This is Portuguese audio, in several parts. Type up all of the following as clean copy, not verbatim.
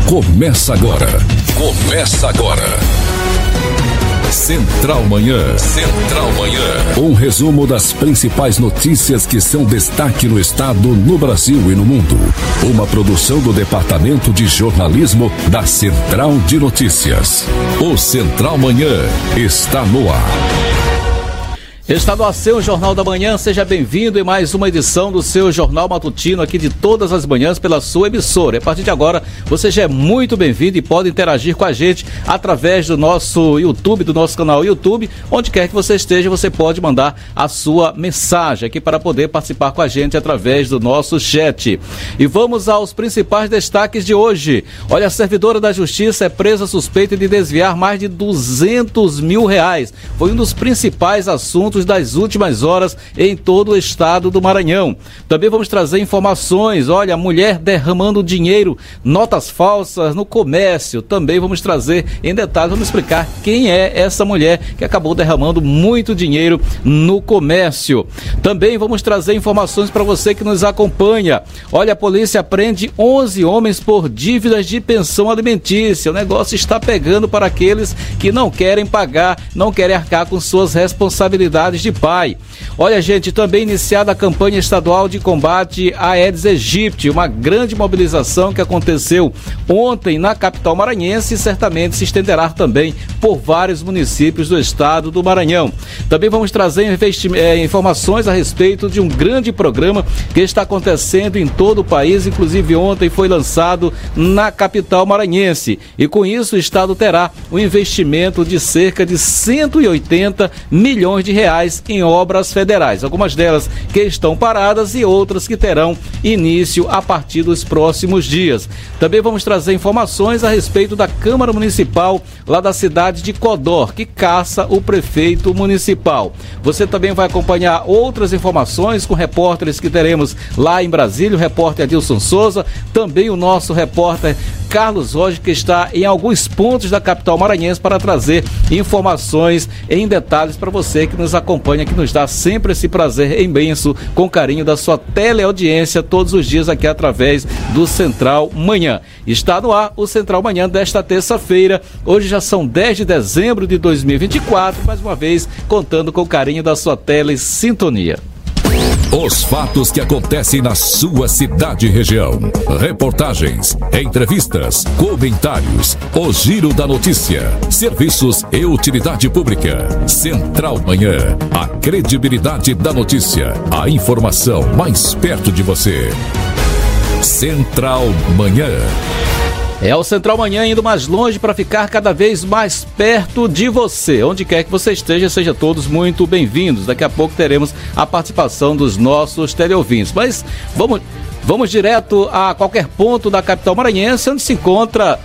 Começa agora. Central Manhã. Central Manhã. Um resumo das principais notícias que são destaque no estado, no Brasil e no mundo. Uma produção do Departamento de Jornalismo da Central de Notícias. O Central Manhã está no ar. Está no ar seu Jornal da Manhã, seja bem-vindo em mais uma edição do seu Jornal Matutino aqui de todas as manhãs pela sua emissora. A partir de agora, você já é muito bem-vindo e pode interagir com a gente através do nosso YouTube, do nosso canal YouTube, onde quer que você esteja, você pode mandar a sua mensagem aqui para poder participar com a gente através do nosso chat. E vamos aos principais destaques de hoje. Olha, a servidora da Justiça é presa suspeita de desviar mais de R$200 mil. Foi um dos principais assuntos das últimas horas em todo o estado do Maranhão. Também vamos trazer informações, olha, mulher derramando dinheiro, notas falsas no comércio. Também vamos trazer em detalhes, vamos explicar quem é essa mulher que acabou derramando muito dinheiro no comércio. Também vamos trazer informações para você que nos acompanha. Olha, a polícia prende 11 homens por dívidas de pensão alimentícia. O negócio está pegando para aqueles que não querem pagar, não querem arcar com suas responsabilidades de pai. Olha, gente, também iniciada a campanha estadual de combate à Aedes aegypti, uma grande mobilização que aconteceu ontem na capital maranhense e certamente se estenderá também por vários municípios do estado do Maranhão. Também vamos trazer informações a respeito de um grande programa que está acontecendo em todo o país, inclusive ontem foi lançado na capital maranhense, e com isso o estado terá um investimento de cerca de R$180 milhões em obras federais, algumas delas que estão paradas e outras que terão início a partir dos próximos dias. Também vamos trazer informações a respeito da Câmara Municipal lá da cidade de Codó, que caça o prefeito municipal. Você também vai acompanhar outras informações com repórteres que teremos lá em Brasília, o repórter Adilson Souza, também o nosso repórter Carlos Roger, que está em alguns pontos da capital maranhense para trazer informações em detalhes para você que nos acompanha, que nos dá sempre esse prazer imenso, com carinho da sua teleaudiência todos os dias aqui através do Central Manhã. Está no ar o Central Manhã desta terça-feira. Hoje já são 10 de dezembro de 2024, mais uma vez contando com o carinho da sua telesintonia. Os fatos que acontecem na sua cidade e região. Reportagens, entrevistas, comentários. O Giro da Notícia. Serviços e utilidade pública. Central Manhã. A credibilidade da notícia. A informação mais perto de você. Central Manhã. É o Central Manhã indo mais longe para ficar cada vez mais perto de você. Onde quer que você esteja, sejam todos muito bem-vindos. Daqui a pouco teremos a participação dos nossos teleouvintes. Mas vamos direto a qualquer ponto da capital maranhense, onde se encontra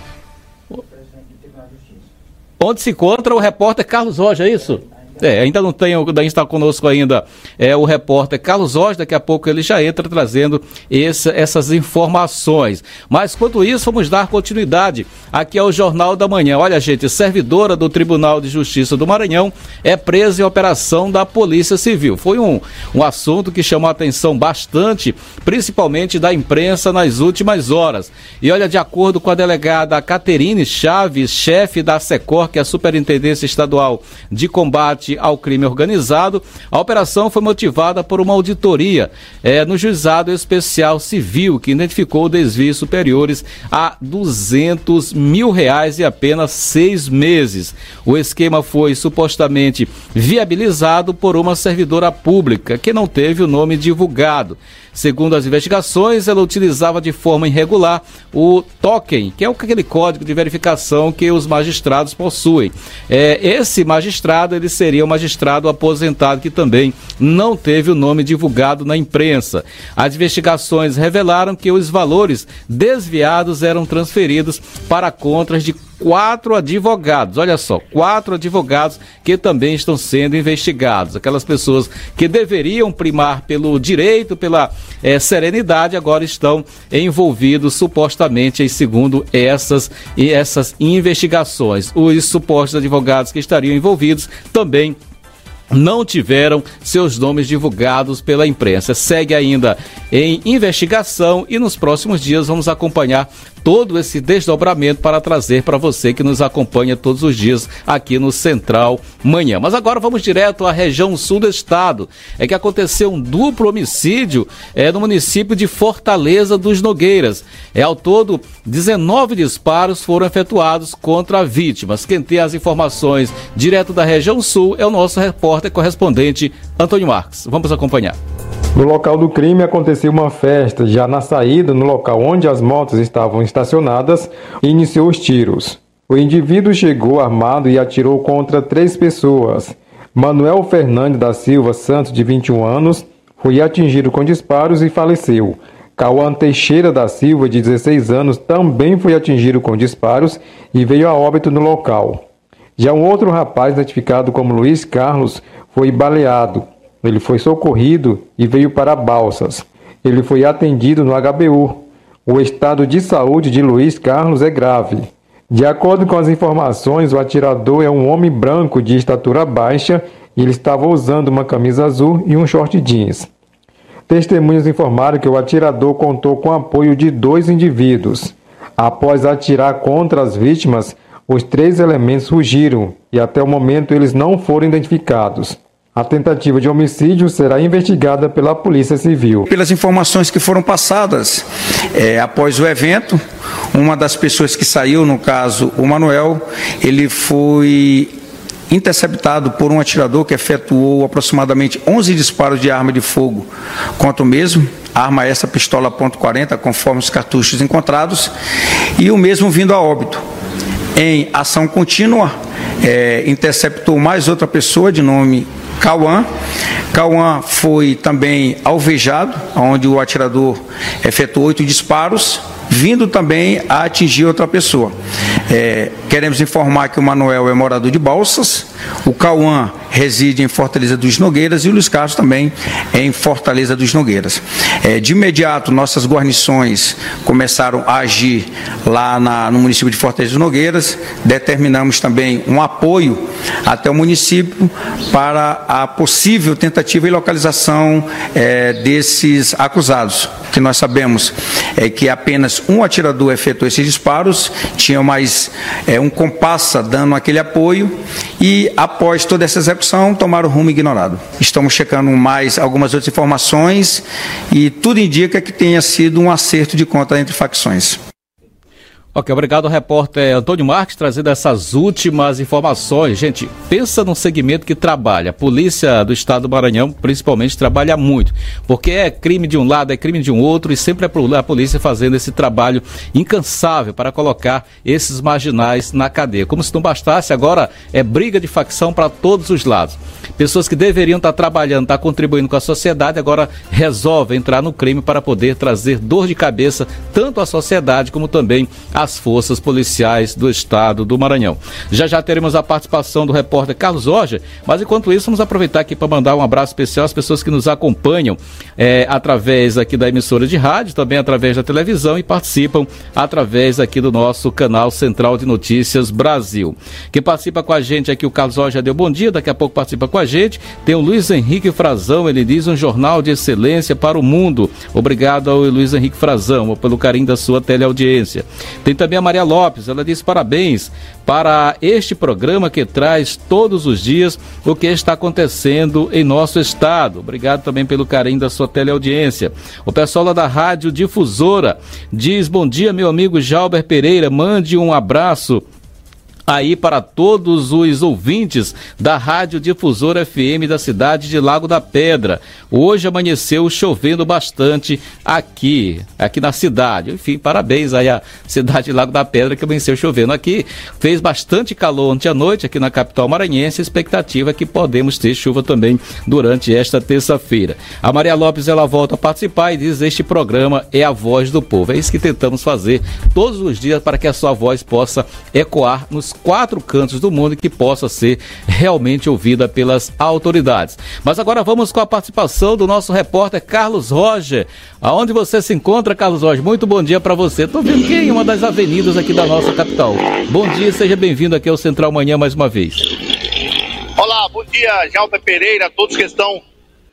o repórter Carlos Roger, é isso? Ainda está conosco ainda o repórter Carlos Roger. Daqui a pouco ele já entra trazendo essas informações. Mas, enquanto isso, vamos dar continuidade aqui ao Jornal da Manhã. Olha, gente, servidora do Tribunal de Justiça do Maranhão é presa em operação da Polícia Civil. Foi um assunto que chamou a atenção bastante, principalmente da imprensa nas últimas horas. E olha, de acordo com a delegada Caterine Chaves, chefe da SECOR, que é a Superintendência Estadual de Combate ao Crime Organizado, a operação foi motivada por uma auditoria no Juizado Especial Civil, que identificou desvios superiores a R$200 mil em apenas 6 meses. O esquema foi supostamente viabilizado por uma servidora pública que não teve o nome divulgado. Segundo as investigações, ela utilizava de forma irregular o token, que é aquele código de verificação que os magistrados possuem. Esse magistrado, ele seria um magistrado aposentado que também não teve o nome divulgado na imprensa. As investigações revelaram que os valores desviados eram transferidos para contas de 4 advogados, olha só, 4 advogados que também estão sendo investigados. Aquelas pessoas que deveriam primar pelo direito, pela serenidade, agora estão envolvidos supostamente, segundo essas investigações. Os supostos advogados que estariam envolvidos também não tiveram seus nomes divulgados pela imprensa. Segue ainda em investigação e nos próximos dias vamos acompanhar todo esse desdobramento para trazer para você que nos acompanha todos os dias aqui no Central Manhã. Mas agora vamos direto à região sul do estado. É que aconteceu um duplo homicídio no município de Fortaleza dos Nogueiras. Ao todo, 19 disparos foram efetuados contra vítimas. Quem tem as informações direto da região sul é o nosso repórter correspondente Antônio Marques. Vamos acompanhar. No local do crime aconteceu uma festa. Já na saída, no local onde as motos estavam estacionadas, iniciou os tiros. O indivíduo chegou armado e atirou contra 3 pessoas. Manuel Fernandes da Silva Santos, de 21 anos, foi atingido com disparos e faleceu. Cauã Teixeira da Silva, de 16 anos, também foi atingido com disparos e veio a óbito no local. Já um outro rapaz, identificado como Luiz Carlos, foi baleado. Ele foi socorrido e veio para Balsas. Ele foi atendido no HBU. O estado de saúde de Luiz Carlos é grave. De acordo com as informações, o atirador é um homem branco de estatura baixa e ele estava usando uma camisa azul e um short jeans. Testemunhas informaram que o atirador contou com o apoio de 2 indivíduos. Após atirar contra as vítimas, os 3 elementos fugiram e até o momento eles não foram identificados. A tentativa de homicídio será investigada pela Polícia Civil. Pelas informações que foram passadas após o evento, uma das pessoas que saiu, no caso o Manuel, ele foi interceptado por um atirador que efetuou aproximadamente 11 disparos de arma de fogo contra o mesmo, arma essa pistola .40, conforme os cartuchos encontrados, e o mesmo vindo a óbito. Em ação contínua, interceptou mais outra pessoa de nome Cauã. Cauã foi também alvejado, onde o atirador efetuou 8 disparos, vindo também a atingir outra pessoa. Queremos informar que o Manuel é morador de Balsas, o Cauã reside em Fortaleza dos Nogueiras e o Luiz Carlos também em Fortaleza dos Nogueiras. De imediato, nossas guarnições começaram a agir lá no município de Fortaleza dos Nogueiras. Determinamos também um apoio até o município para a possível tentativa e localização desses acusados. O que nós sabemos é que apenas um atirador efetuou esses disparos, tinha mais um comparsa dando aquele apoio e, após toda essa execução, tomaram o rumo ignorado. Estamos checando mais algumas outras informações e tudo indica que tenha sido um acerto de conta entre facções. Ok, obrigado ao repórter Antônio Marques, trazendo essas últimas informações. Gente, pensa num segmento que trabalha. A polícia do estado do Maranhão, principalmente, trabalha muito. Porque é crime de um lado, é crime de um outro, e sempre é a polícia fazendo esse trabalho incansável para colocar esses marginais na cadeia. Como se não bastasse, agora é briga de facção para todos os lados. Pessoas que deveriam estar trabalhando, estar contribuindo com a sociedade, agora resolvem entrar no crime para poder trazer dor de cabeça tanto à sociedade como também às forças policiais do estado do Maranhão. Já teremos a participação do repórter Carlos Roger, mas enquanto isso vamos aproveitar aqui para mandar um abraço especial às pessoas que nos acompanham através aqui da emissora de rádio, também através da televisão e participam através aqui do nosso canal Central de Notícias Brasil. Quem participa com a gente aqui, o Carlos Roger deu bom dia, daqui a pouco participa com a gente. Tem o Luiz Henrique Frazão, ele diz: um jornal de excelência para o mundo. Obrigado ao Luiz Henrique Frazão pelo carinho da sua teleaudiência. Tem também a Maria Lopes, ela diz parabéns para este programa que traz todos os dias o que está acontecendo em nosso estado. Obrigado também pelo carinho da sua teleaudiência. O pessoal lá da Rádio Difusora diz: bom dia, meu amigo Jalber Pereira, mande um abraço aí para todos os ouvintes da Rádio Difusora FM da cidade de Lago da Pedra. Hoje amanheceu chovendo bastante aqui na cidade. Enfim, parabéns aí à cidade de Lago da Pedra que amanheceu chovendo aqui. Fez bastante calor ontem à noite aqui na capital maranhense. A expectativa é que podemos ter chuva também durante esta terça-feira. A Maria Lopes, ela volta a participar e diz: este programa é a voz do povo. É isso que tentamos fazer todos os dias para que a sua voz possa ecoar nos 4 cantos do mundo e que possa ser realmente ouvida pelas autoridades. Mas agora vamos com a participação do nosso repórter Carlos Roger. Aonde você se encontra, Carlos Roger? Muito bom dia para você. Estou vendo que em uma das avenidas aqui da nossa capital. Bom dia, seja bem-vindo aqui ao Central Manhã mais uma vez. Olá, bom dia, Jalber Pereira, a todos que estão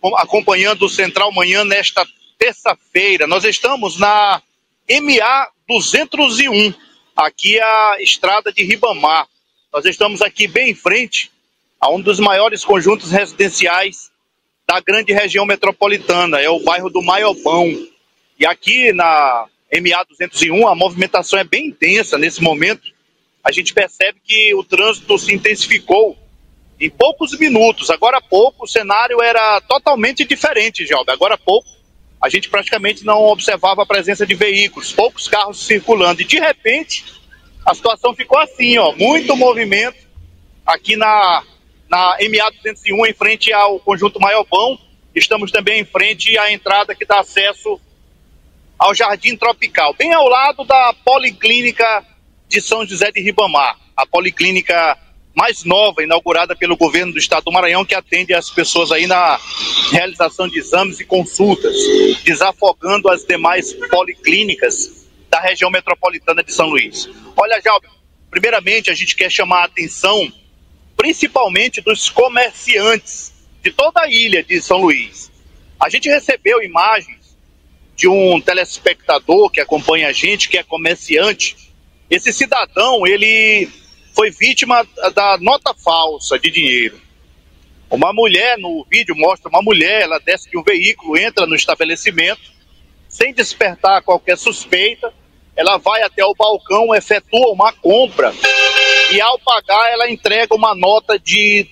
acompanhando o Central Manhã nesta terça-feira. Nós estamos na MA 201, aqui a estrada de Ribamar. Nós estamos aqui bem em frente a um dos maiores conjuntos residenciais da grande região metropolitana, é o bairro do Maiobão. E aqui na MA 201 a movimentação é bem intensa nesse momento. A gente percebe que o trânsito se intensificou em poucos minutos. Agora há pouco o cenário era totalmente diferente, Gelber. Agora há pouco a gente praticamente não observava a presença de veículos, poucos carros circulando. E de repente a situação ficou assim, ó, muito movimento aqui na MA 201 em frente ao conjunto Maiobão. Estamos também em frente à entrada que dá acesso ao Jardim Tropical, bem ao lado da Policlínica de São José de Ribamar, a policlínica mais nova, inaugurada pelo governo do estado do Maranhão, que atende as pessoas aí na realização de exames e consultas, desafogando as demais policlínicas da região metropolitana de São Luís. Olha, Jalber, primeiramente a gente quer chamar a atenção, principalmente dos comerciantes de toda a ilha de São Luís. A gente recebeu imagens de um telespectador que acompanha a gente, que é comerciante. Esse cidadão, ele foi vítima da nota falsa de dinheiro. Uma mulher, no vídeo mostra uma mulher, ela desce de um veículo, entra no estabelecimento, sem despertar qualquer suspeita, ela vai até o balcão, efetua uma compra e ao pagar ela entrega uma nota de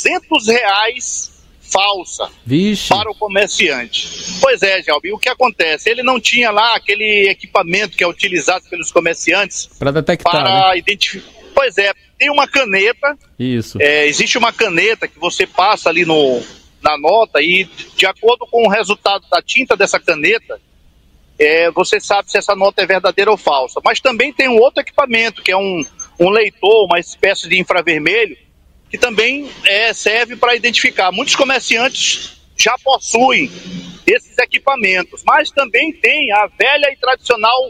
R$200 falsa. Vixe. Para o comerciante. Pois é, Jalbi, o que acontece? Ele não tinha lá aquele equipamento que é utilizado pelos comerciantes para detectar, para identificar. Pois é, tem uma caneta. Isso. Existe uma caneta que você passa ali na nota e, de acordo com o resultado da tinta dessa caneta, você sabe se essa nota é verdadeira ou falsa. Mas também tem um outro equipamento, que é um leitor, uma espécie de infravermelho, que também serve para identificar. Muitos comerciantes já possuem esses equipamentos, mas também tem a velha e tradicional,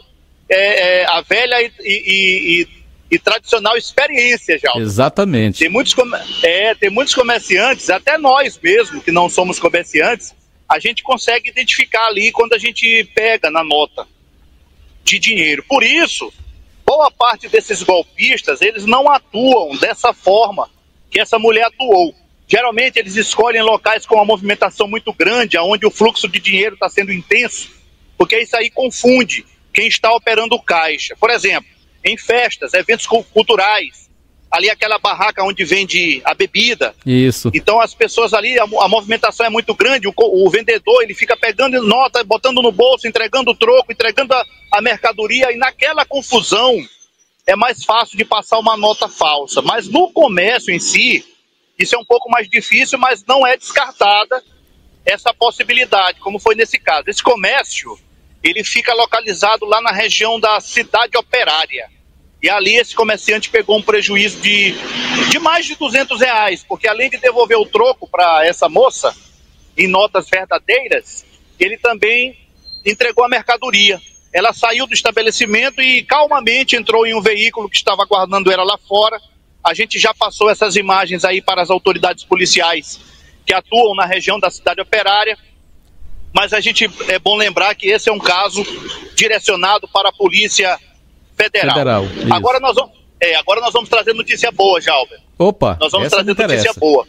e tradicional experiência, já. Exatamente. Tem muitos comerciantes, até nós mesmo, que não somos comerciantes, a gente consegue identificar ali quando a gente pega na nota de dinheiro. Por isso, boa parte desses golpistas, eles não atuam dessa forma que essa mulher atuou. Geralmente eles escolhem locais com uma movimentação muito grande, onde o fluxo de dinheiro está sendo intenso, porque isso aí confunde quem está operando o caixa. Por exemplo, em festas, eventos culturais, ali aquela barraca onde vende a bebida. Isso. Então as pessoas ali, a movimentação é muito grande, o vendedor ele fica pegando nota, botando no bolso, entregando o troco, entregando a mercadoria, e naquela confusão é mais fácil de passar uma nota falsa. Mas no comércio em si, isso é um pouco mais difícil, mas não é descartada essa possibilidade, como foi nesse caso. Esse comércio, ele fica localizado lá na região da Cidade Operária. E ali esse comerciante pegou um prejuízo de mais de R$200, porque além de devolver o troco para essa moça, em notas verdadeiras, ele também entregou a mercadoria. Ela saiu do estabelecimento e calmamente entrou em um veículo que estava aguardando ela lá fora. A gente já passou essas imagens aí para as autoridades policiais que atuam na região da Cidade Operária. Mas é bom lembrar que esse é um caso direcionado para a Polícia Federal. Agora nós vamos trazer notícia boa, Jalber. Opa, nós vamos trazer notícia boa.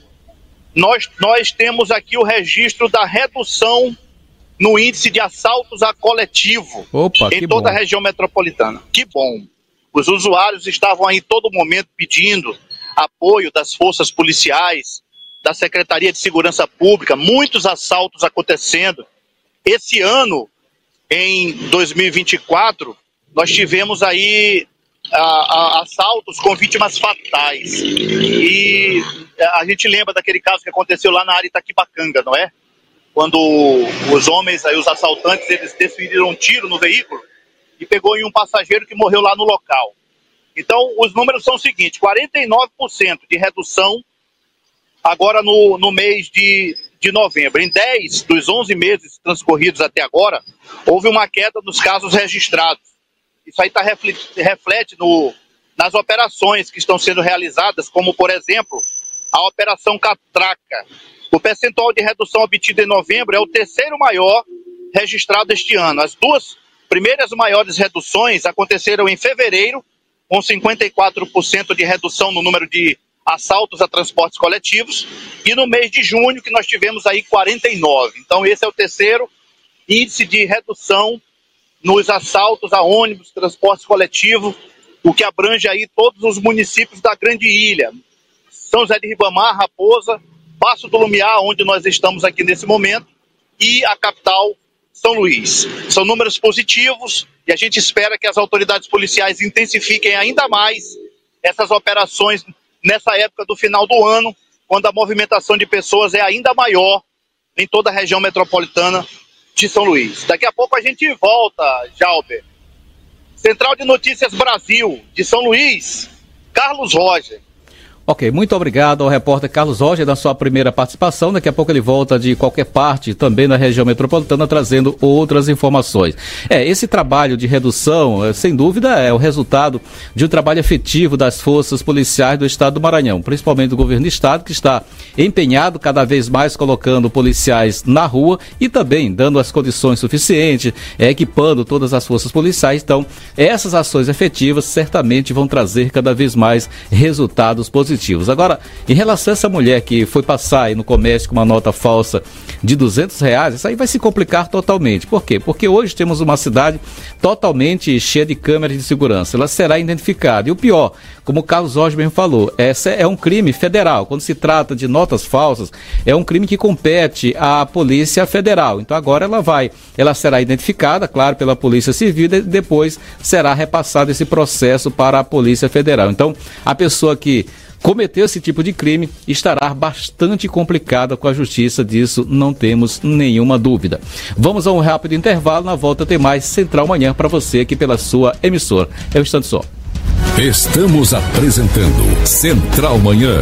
Nós temos aqui o registro da redução no índice de assaltos a coletivo em toda a região metropolitana. Que bom. Os usuários estavam aí todo momento pedindo apoio das forças policiais, da Secretaria de Segurança Pública, muitos assaltos acontecendo. Esse ano, em 2024, nós tivemos aí assaltos com vítimas fatais. E a gente lembra daquele caso que aconteceu lá na área Itaquibacanga, não é? Quando os homens, aí, os assaltantes, eles desferiram um tiro no veículo e pegou em um passageiro que morreu lá no local. Então, os números são os seguintes: 49% de redução agora no mês de novembro. Em 10 dos 11 meses transcorridos até agora, houve uma queda nos casos registrados. Isso aí reflete nas operações que estão sendo realizadas, como, por exemplo, a Operação Catraca. O percentual de redução obtido em novembro é o terceiro maior registrado este ano. As duas Primeiro, as maiores reduções aconteceram em fevereiro, com 54% de redução no número de assaltos a transportes coletivos, e no mês de junho, que nós tivemos aí 49. Então, esse é o terceiro índice de redução nos assaltos a ônibus, transporte coletivo, o que abrange aí todos os municípios da Grande Ilha. São José de Ribamar, Raposa, Passo do Lumiar, onde nós estamos aqui nesse momento, e a capital, São Luís. São números positivos e a gente espera que as autoridades policiais intensifiquem ainda mais essas operações nessa época do final do ano, quando a movimentação de pessoas é ainda maior em toda a região metropolitana de São Luís. Daqui a pouco a gente volta, Jalber. Central de Notícias Brasil, de São Luís, Carlos Roger. Ok, muito obrigado ao repórter Carlos Roger da sua primeira participação. Daqui a pouco ele volta de qualquer parte, também na região metropolitana, trazendo outras informações. Esse trabalho de redução, sem dúvida, é o resultado de um trabalho efetivo das forças policiais do estado do Maranhão, principalmente do governo do estado, que está empenhado cada vez mais colocando policiais na rua e também dando as condições suficientes, equipando todas as forças policiais. Então, essas ações efetivas certamente vão trazer cada vez mais resultados positivos. Agora, em relação a essa mulher que foi passar aí no comércio com uma nota falsa de R$200, isso aí vai se complicar totalmente. Por quê? Porque hoje temos uma cidade totalmente cheia de câmeras de segurança. Ela será identificada. E o pior, como o Carlos Roger mesmo falou, essa é um crime federal. Quando se trata de notas falsas, é um crime que compete à Polícia Federal. Então agora ela será identificada, claro, pela Polícia Civil e depois será repassado esse processo para a Polícia Federal. Então, a pessoa que cometeu esse tipo de crime estará bastante complicada com a justiça, disso não temos nenhuma dúvida. Vamos a um rápido intervalo, na volta tem mais Central Manhã para você aqui pela sua emissora. É um instante só. Estamos apresentando Central Manhã.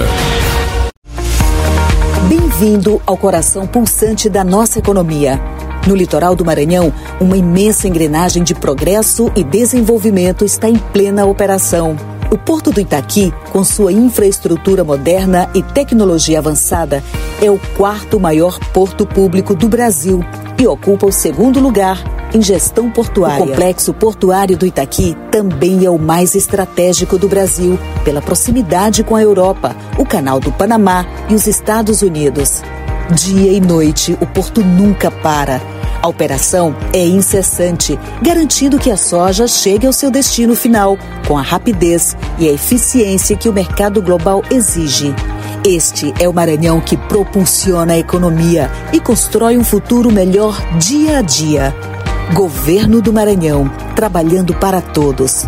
Bem-vindo ao coração pulsante da nossa economia. No litoral do Maranhão, uma imensa engrenagem de progresso e desenvolvimento está em plena operação. O Porto do Itaqui, com sua infraestrutura moderna e tecnologia avançada, é o quarto maior porto público do Brasil e ocupa o segundo lugar em gestão portuária. O complexo portuário do Itaqui também é o mais estratégico do Brasil, pela proximidade com a Europa, o Canal do Panamá e os Estados Unidos. Dia e noite, o porto nunca para. A operação é incessante, garantindo que a soja chegue ao seu destino final, com a rapidez e a eficiência que o mercado global exige. Este é o Maranhão que propulsiona a economia e constrói um futuro melhor dia a dia. Governo do Maranhão, trabalhando para todos.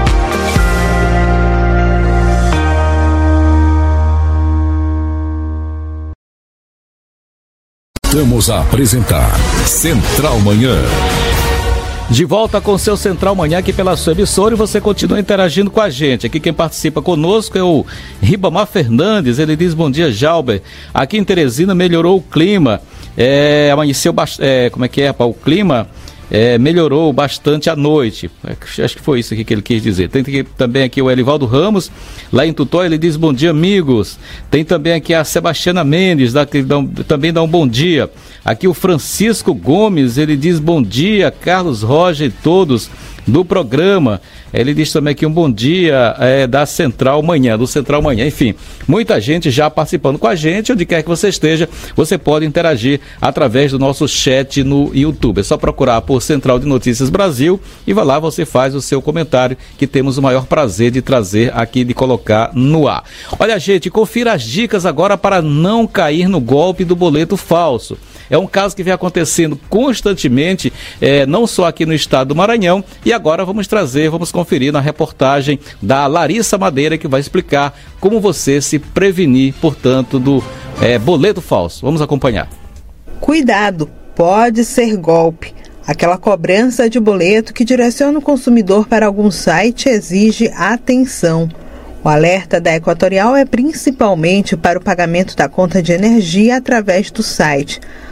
Voltamos a apresentar Central Manhã. De volta com o seu Central Manhã aqui pela sua emissora, e você continua interagindo com a gente. Aqui quem participa conosco é o Ribamar Fernandes. Ele diz: bom dia, Jalber. Aqui em Teresina melhorou o clima. Amanheceu bastante. O clima melhorou bastante à noite. Acho que foi isso aqui que ele quis dizer. Tem também aqui o Elivaldo Ramos, lá em Tutó. Ele diz: bom dia, amigos. Tem também aqui a Sebastiana Mendes, que também dá um bom dia. Aqui o Francisco Gomes, ele diz: bom dia, Carlos Roger e todos do programa. Ele diz também aqui um bom dia da Central Manhã, do Central Manhã. Enfim, muita gente já participando com a gente. Onde quer que você esteja, você pode interagir através do nosso chat no YouTube. É só procurar por Central de Notícias Brasil e vai lá, você faz o seu comentário, que temos o maior prazer de trazer aqui, de colocar no ar. Olha, gente, confira as dicas agora para não cair no golpe do boleto falso. É um caso que vem acontecendo constantemente, não só aqui no estado do Maranhão, e agora vamos conferir na reportagem da Larissa Madeira, que vai explicar como você se prevenir, portanto, do boleto falso. Vamos acompanhar. Cuidado, pode ser golpe. Aquela cobrança de boleto que direciona o consumidor para algum site exige atenção. O alerta da Equatorial é principalmente para o pagamento da conta de energia através do site.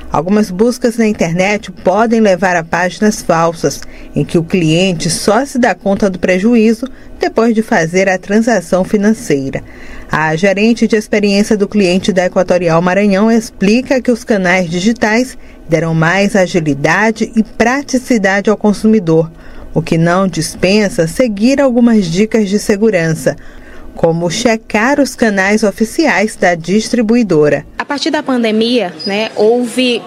Algumas buscas na internet podem levar a páginas falsas, em que o cliente só se dá conta do prejuízo depois de fazer a transação financeira. A gerente de experiência do cliente da Equatorial Maranhão explica que os canais digitais deram mais agilidade e praticidade ao consumidor, o que não dispensa seguir algumas dicas de segurança, como checar os canais oficiais da distribuidora. A partir da pandemia, houve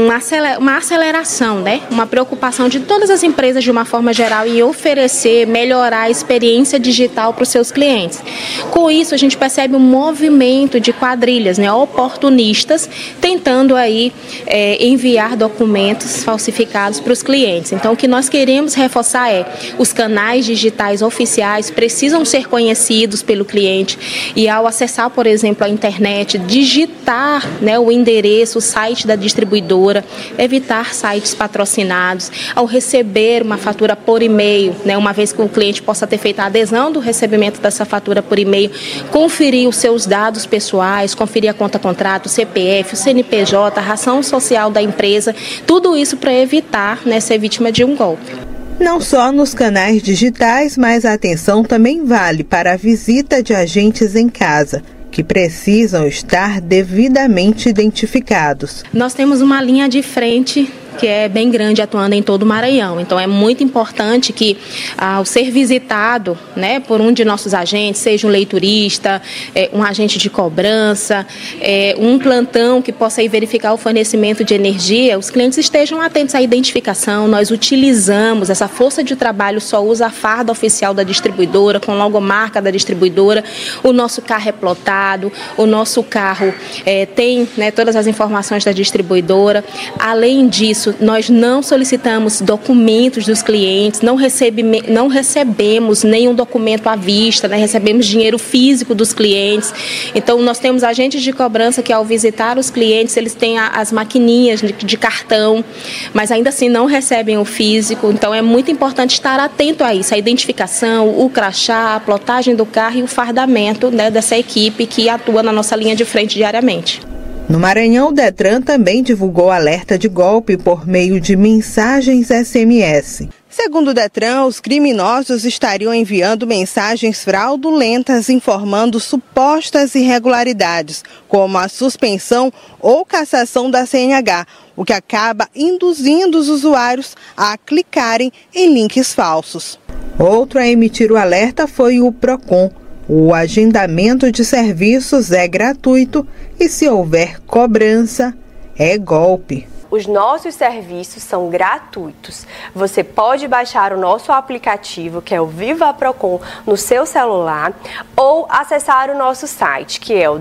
uma aceleração, uma preocupação de todas as empresas de uma forma geral em oferecer, melhorar a experiência digital para os seus clientes. Com isso, a gente percebe um movimento de quadrilhas, oportunistas, tentando aí enviar documentos falsificados para os clientes. Então, o que nós queremos reforçar os canais digitais oficiais precisam ser conhecidos pelo cliente e, ao acessar, por exemplo, a internet, digitar o endereço, o site da distribuidora, evitar sites patrocinados, ao receber uma fatura por e-mail, uma vez que o cliente possa ter feito a adesão do recebimento dessa fatura por e-mail, conferir os seus dados pessoais, conferir a conta-contrato, o CPF, o CNPJ, a ração social da empresa, tudo isso para evitar ser vítima de um golpe. Não só nos canais digitais, mas a atenção também vale para a visita de agentes em casa, que precisam estar devidamente identificados. Nós temos uma linha de frente que é bem grande, atuando em todo o Maranhão. Então, é muito importante que, ao ser visitado por um de nossos agentes, seja um leiturista, um agente de cobrança, um plantão que possa ir verificar o fornecimento de energia, os clientes estejam atentos à identificação. Nós utilizamos, essa força de trabalho só usa a farda oficial da distribuidora, com logomarca da distribuidora. O nosso carro é plotado, o nosso carro tem todas as informações da distribuidora. Além disso, nós não solicitamos documentos dos clientes, não recebemos nenhum documento à vista, recebemos dinheiro físico dos clientes. Então, nós temos agentes de cobrança que, ao visitar os clientes, eles têm as maquininhas de cartão, mas ainda assim não recebem o físico. Então, é muito importante estar atento a isso, a identificação, o crachá, a plotagem do carro e o fardamento dessa equipe que atua na nossa linha de frente diariamente. No Maranhão, o Detran também divulgou alerta de golpe por meio de mensagens SMS. Segundo o Detran, os criminosos estariam enviando mensagens fraudulentas informando supostas irregularidades, como a suspensão ou cassação da CNH, o que acaba induzindo os usuários a clicarem em links falsos. Outro a emitir o alerta foi o Procon. O agendamento de serviços é gratuito e, se houver cobrança, é golpe. Os nossos serviços são gratuitos. Você pode baixar o nosso aplicativo, que é o Viva Procon, no seu celular, ou acessar o nosso site, que é o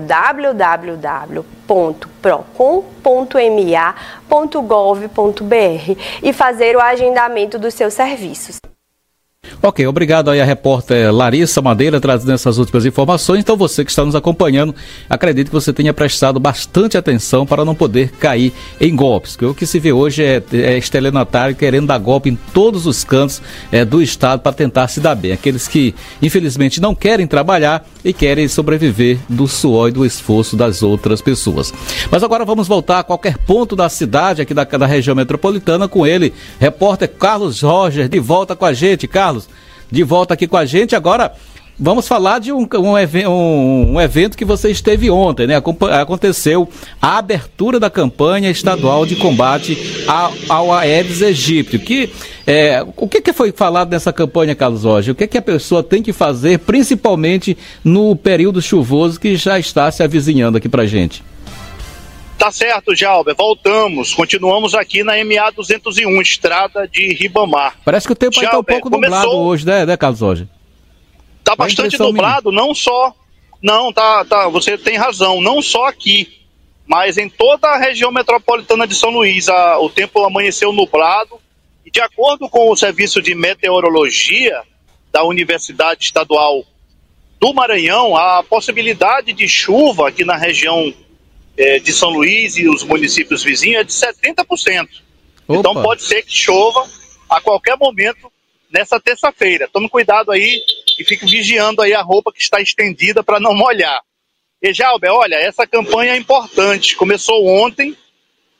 www.procon.ma.gov.br e fazer o agendamento dos seus serviços. Ok, obrigado aí a repórter Larissa Madeira trazendo essas últimas informações. Então, você que está nos acompanhando, acredito que você tenha prestado bastante atenção para não poder cair em golpes. Porque o que se vê hoje é estelionatário querendo dar golpe em todos os cantos do estado para tentar se dar bem. Aqueles que, infelizmente, não querem trabalhar e querem sobreviver do suor e do esforço das outras pessoas. Mas agora vamos voltar a qualquer ponto da cidade, aqui da região metropolitana, com ele, repórter Carlos Roger, de volta com a gente. Carlos, de volta aqui com a gente. Agora vamos falar de um evento que você esteve ontem, Aconteceu a abertura da campanha estadual de combate ao Aedes aegypti. O que foi falado nessa campanha, Carlos Roger? O que a pessoa tem que fazer, principalmente no período chuvoso que já está se avizinhando aqui pra gente? Tá certo, Jalber. Continuamos aqui na MA 201, estrada de Ribamar. Parece que o tempo está um pouco nublado hoje, né, Carlos Roger? Tá bastante nublado, não só... Não, você tem razão, não só aqui, mas em toda a região metropolitana de São Luís. O tempo amanheceu nublado e, de acordo com o Serviço de Meteorologia da Universidade Estadual do Maranhão, a possibilidade de chuva aqui na região de São Luís e os municípios vizinhos é de 70%. Opa. Então pode ser que chova a qualquer momento nessa terça-feira. Tome cuidado aí e fique vigiando aí a roupa que está estendida para não molhar. E Jalber, olha, essa campanha é importante. Começou ontem,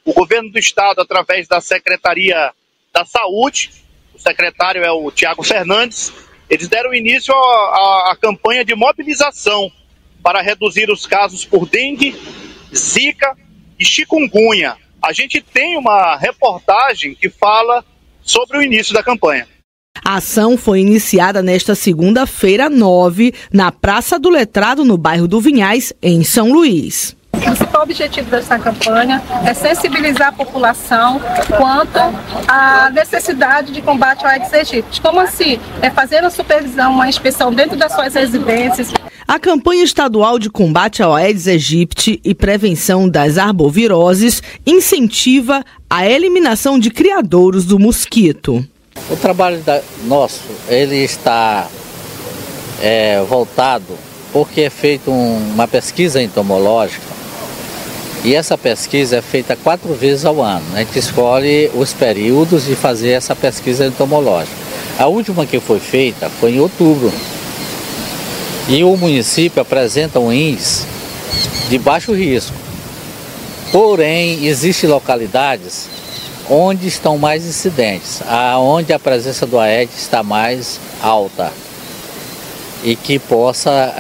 o governo do estado, através da Secretaria da Saúde, o secretário é o Tiago Fernandes, eles deram início à campanha de mobilização para reduzir os casos por dengue, zika e chikungunya. A gente tem uma reportagem que fala sobre o início da campanha. A ação foi iniciada nesta segunda-feira, 9, na Praça do Letrado, no bairro do Vinhais, em São Luís. O principal objetivo dessa campanha é sensibilizar a população quanto à necessidade de combate ao Aedes aegypti. Como assim? É fazer a supervisão, uma inspeção dentro das suas residências. A campanha estadual de combate ao Aedes aegypti e prevenção das arboviroses incentiva a eliminação de criadouros do mosquito. O trabalho nosso, ele está voltado porque é feita uma pesquisa entomológica e essa pesquisa é feita 4 vezes ao ano. A gente escolhe os períodos de fazer essa pesquisa entomológica. A última que foi feita foi em outubro e o município apresenta um índice de baixo risco. Porém, existem localidades onde estão mais incidentes, onde a presença do Aedes está mais alta e que possa,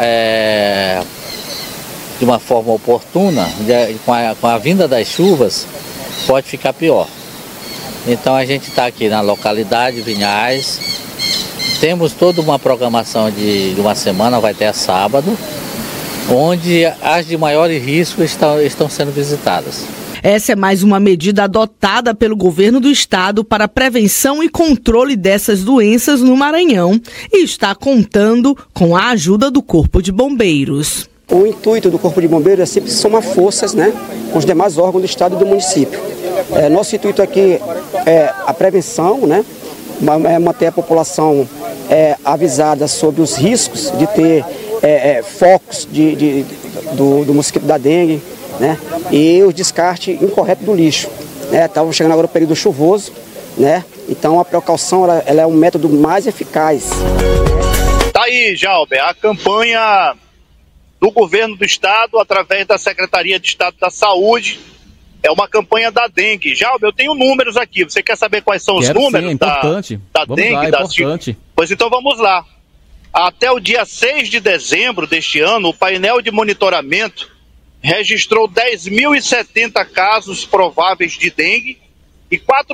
de uma forma oportuna, com a vinda das chuvas, pode ficar pior. Então a gente está aqui na localidade Vinhais, temos toda uma programação de uma semana, vai até sábado, onde as de maior risco estão sendo visitadas. Essa é mais uma medida adotada pelo governo do estado para prevenção e controle dessas doenças no Maranhão e está contando com a ajuda do Corpo de Bombeiros. O intuito do Corpo de Bombeiros é sempre somar forças, com os demais órgãos do estado e do município. Nosso intuito aqui é a prevenção, manter a população avisada sobre os riscos de ter focos do mosquito da dengue, e o descarte incorreto do lixo. Estamos chegando agora no período chuvoso, então a precaução ela é um método mais eficaz. Tá aí, Jalber, a campanha do governo do estado, através da Secretaria de Estado da Saúde, é uma campanha da dengue. Jalber, eu tenho números aqui, você quer saber quais são os números? Sim, é importante. da dengue? Lá, é importante. Pois então vamos lá. Até o dia 6 de dezembro deste ano, o painel de monitoramento registrou 10.070 casos prováveis de dengue e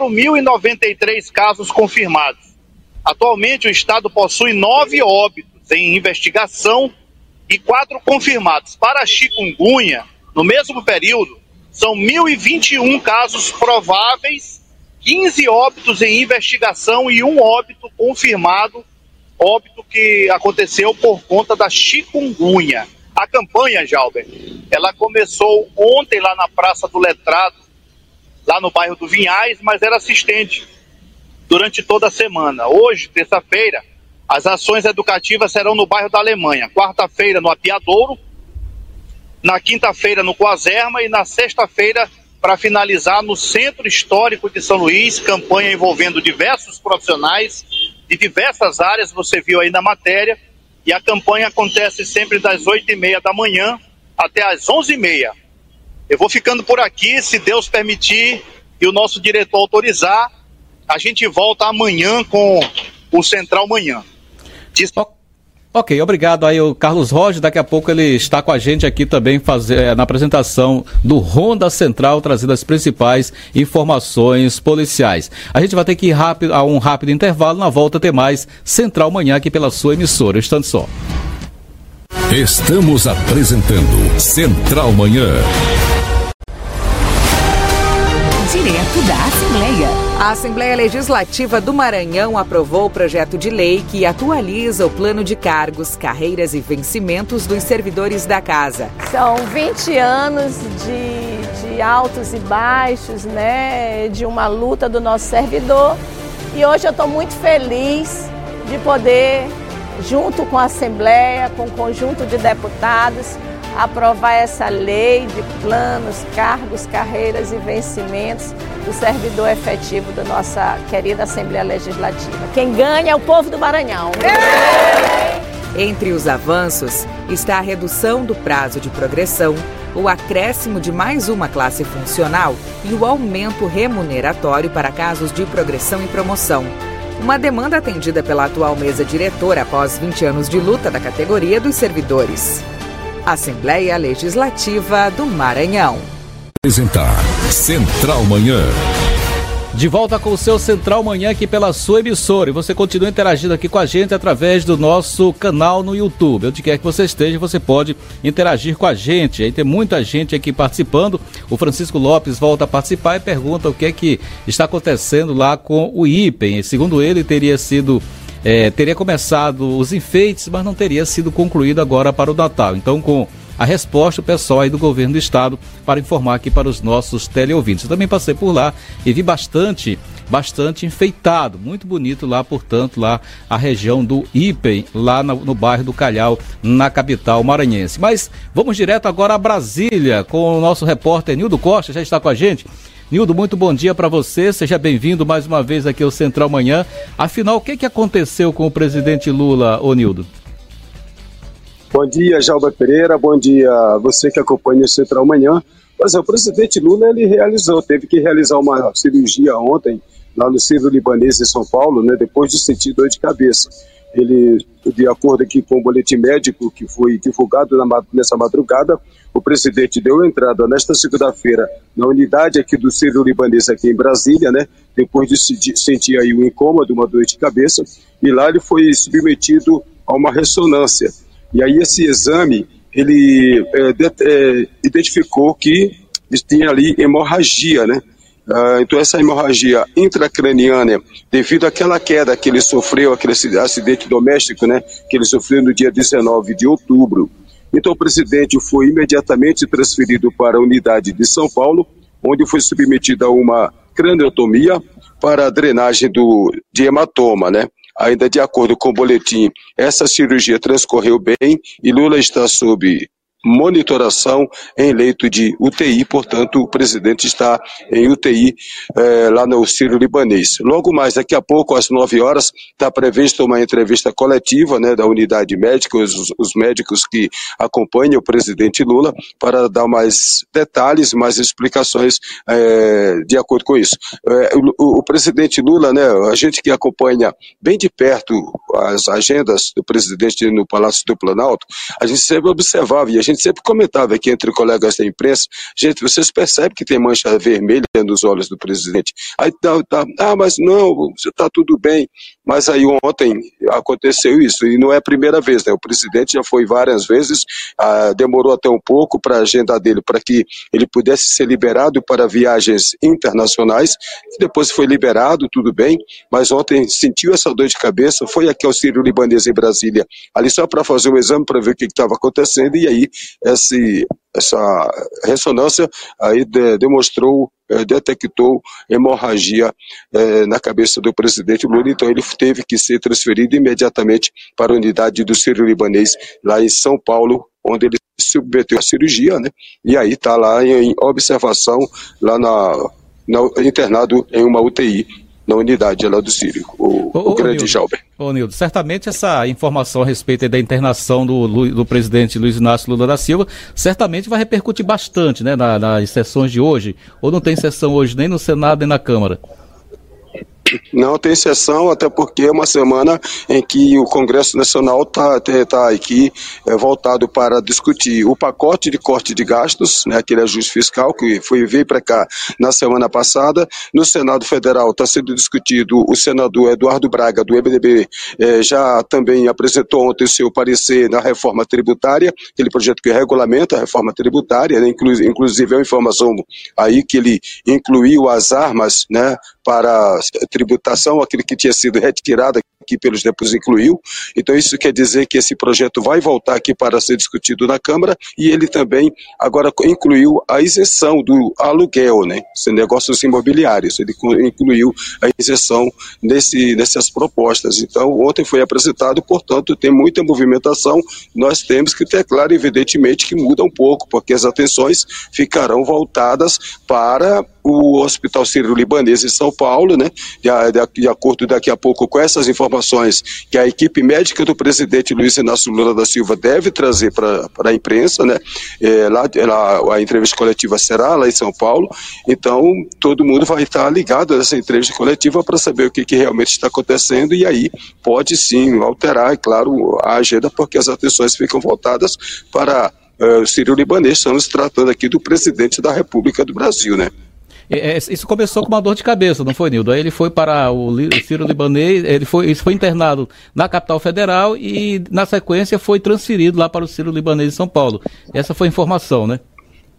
4.093 casos confirmados. Atualmente, o estado possui 9 óbitos em investigação e 4 confirmados. Para a chikungunya, no mesmo período, são 1.021 casos prováveis, 15 óbitos em investigação e 1 óbito confirmado, óbito que aconteceu por conta da chikungunya. A campanha, Jalber, ela começou ontem lá na Praça do Letrado, lá no bairro do Vinhais, mas era assistente durante toda a semana. Hoje, terça-feira, as ações educativas serão no bairro da Alemanha. Quarta-feira, no Apiadouro, na quinta-feira, no Coazerma e na sexta-feira, para finalizar, no Centro Histórico de São Luís, campanha envolvendo diversos profissionais de diversas áreas, você viu aí na matéria. E a campanha acontece sempre das 8h30 da manhã até as 11h30. Eu vou ficando por aqui, se Deus permitir e o nosso diretor autorizar, a gente volta amanhã com o Central Manhã. Ok, obrigado aí o Carlos Roger, daqui a pouco ele está com a gente aqui também na apresentação do Ronda Central, trazendo as principais informações policiais. A gente vai ter que ir a um rápido intervalo, na volta tem mais Central Manhã aqui pela sua emissora, instante só. Estamos apresentando Central Manhã. Direto da Assembleia. A Assembleia Legislativa do Maranhão aprovou o projeto de lei que atualiza o plano de cargos, carreiras e vencimentos dos servidores da Casa. São 20 anos de altos e baixos, de uma luta do nosso servidor. E hoje eu estou muito feliz de poder, junto com a Assembleia, com o conjunto de deputados, aprovar essa lei de planos, cargos, carreiras e vencimentos do servidor efetivo da nossa querida Assembleia Legislativa. Quem ganha é o povo do Maranhão. Entre os avanços está a redução do prazo de progressão, o acréscimo de mais uma classe funcional e o aumento remuneratório para casos de progressão e promoção. Uma demanda atendida pela atual mesa diretora após 20 anos de luta da categoria dos servidores. Assembleia Legislativa do Maranhão. Apresentar Central Manhã. De volta com o seu Central Manhã aqui pela sua emissora. E você continua interagindo aqui com a gente através do nosso canal no YouTube. Onde quer que você esteja, você pode interagir com a gente. Aí tem muita gente aqui participando. O Francisco Lopes volta a participar e pergunta o que é que está acontecendo lá com o IPEM. Segundo ele, teria começado os enfeites, mas não teria sido concluído agora para o Natal. Então, com a resposta, o pessoal aí do governo do estado para informar aqui para os nossos teleouvintes. Eu também passei por lá e vi bastante enfeitado, muito bonito lá, portanto, lá a região do IPEM, lá no bairro do Calhau, na capital maranhense. Mas vamos direto agora a Brasília com o nosso repórter Nildo Costa, já está com a gente. Nildo, muito bom dia para você, seja bem-vindo mais uma vez aqui ao Central Manhã. Afinal, o que aconteceu com o presidente Lula, ô Nildo? Bom dia, Jalba Pereira, bom dia a você que acompanha o Central Manhã. Mas o presidente Lula, teve que realizar uma cirurgia ontem, lá no Sírio-Libanês, em São Paulo, né, depois de sentir dor de cabeça. Ele, de acordo aqui com o boletim médico que foi divulgado nessa madrugada, o presidente deu entrada nesta segunda-feira na unidade aqui do Sírio-Libanês, aqui em Brasília, né, depois de sentir aí um incômodo, uma dor de cabeça, e lá ele foi submetido a uma ressonância. E aí esse exame, ele identificou que tinha ali hemorragia, né? Então essa hemorragia intracraniana, devido àquela queda que ele sofreu, aquele acidente doméstico, né? Que ele sofreu no dia 19 de outubro. Então o presidente foi imediatamente transferido para a unidade de São Paulo, onde foi submetido a uma craniotomia para a drenagem de hematoma, né? Ainda de acordo com o boletim, essa cirurgia transcorreu bem e Lula está sob monitoração em leito de UTI, portanto o presidente está em UTI lá no Sírio-Libanês. Logo mais, daqui a pouco, às 9 horas, está prevista uma entrevista coletiva, né, da unidade médica, os médicos que acompanham o presidente Lula, para dar mais detalhes, mais explicações de acordo com isso. O presidente Lula, né, a gente que acompanha bem de perto as agendas do presidente no Palácio do Planalto, a gente sempre observava e a gente sempre comentava aqui entre colegas da imprensa, gente, vocês percebem que tem mancha vermelha nos olhos do presidente. Aí mas não, está tudo bem. Mas aí ontem aconteceu isso, e não é a primeira vez, né? O presidente já foi várias vezes, demorou até um pouco para a agenda dele, para que ele pudesse ser liberado para viagens internacionais, depois foi liberado, tudo bem, mas ontem sentiu essa dor de cabeça, foi aqui ao Sírio-Libanês em Brasília, ali só para fazer um exame para ver o que estava acontecendo, e aí essa ressonância aí detectou hemorragia na cabeça do presidente Lula, então ele teve que ser transferido imediatamente para a unidade do Sírio-Libanês lá em São Paulo, onde ele se submeteu à cirurgia, né? E aí está lá em observação, lá internado em uma UTI, na unidade lá do Sírio, o grande Jalber. Ô Nildo, certamente essa informação a respeito da internação do presidente Luiz Inácio Lula da Silva, certamente vai repercutir bastante, né, nas sessões de hoje, ou não tem sessão hoje nem no Senado nem na Câmara? Não tem sessão, até porque é uma semana em que o Congresso Nacional está aqui voltado para discutir o pacote de corte de gastos, né, aquele ajuste fiscal que veio para cá na semana passada. No Senado Federal está sendo discutido, o senador Eduardo Braga, do MDB, já também apresentou ontem o seu parecer na reforma tributária, aquele projeto que regulamenta a reforma tributária, né, inclusive é uma informação aí que ele incluiu as armas, né, para tributação, aquele que tinha sido retirado aqui pelos deputados incluiu. Então isso quer dizer que esse projeto vai voltar aqui para ser discutido na Câmara, e ele também agora incluiu a isenção do aluguel, né, negócios imobiliários, ele incluiu a isenção nessas propostas. Então ontem foi apresentado, portanto tem muita movimentação, nós temos que ter claro, evidentemente, que muda um pouco, porque as atenções ficarão voltadas para o Hospital Sírio-Libanês em São Paulo, né? De acordo daqui a pouco com essas informações que a equipe médica do presidente Luiz Inácio Lula da Silva deve trazer para a imprensa, né? A entrevista coletiva será lá em São Paulo, então todo mundo vai estar ligado nessa entrevista coletiva para saber o que realmente está acontecendo, e aí pode sim alterar, é claro, a agenda, porque as atenções ficam voltadas para o Sírio-Libanês. Estamos tratando aqui do presidente da República do Brasil, né? Isso começou com uma dor de cabeça, não foi, Nildo? Aí ele foi para o Sírio-Libanês, ele foi internado na capital federal e, na sequência, foi transferido lá para o Sírio-Libanês em São Paulo. Essa foi a informação, né?